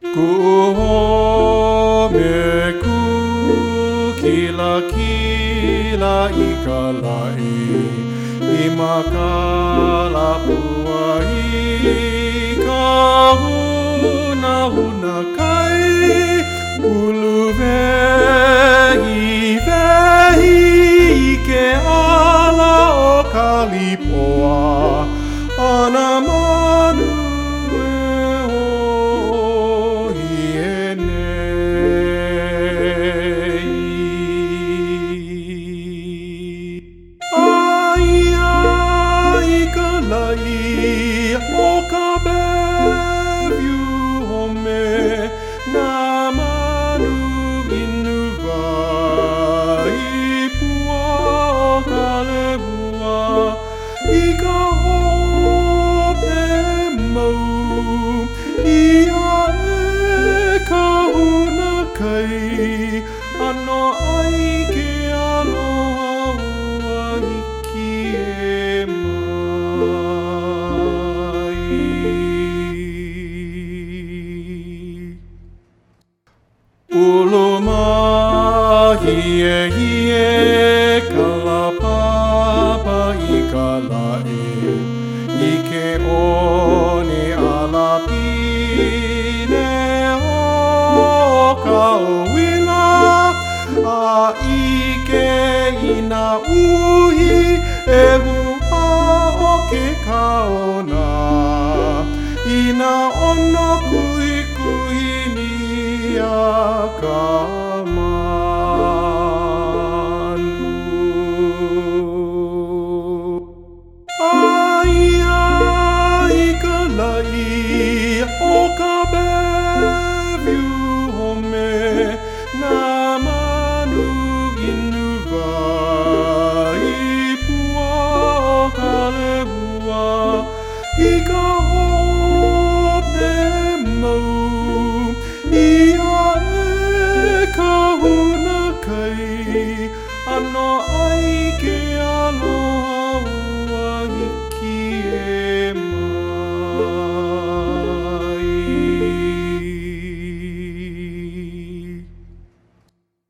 Kuhome ku kila kila ikalai imakala puai kahuna huna kai ulu vehi ke ala o kalipoa ana manu o ka beviu home na manu inu vai pua o ka lehua I ka hope mau ia e ka huna kai ano ai ke aloha ua hiki e Hie kalapapa I kalai I ke one alapine o ka owila a I ke ina uhi e hua o ke kaona ina ono kui kui ni a ka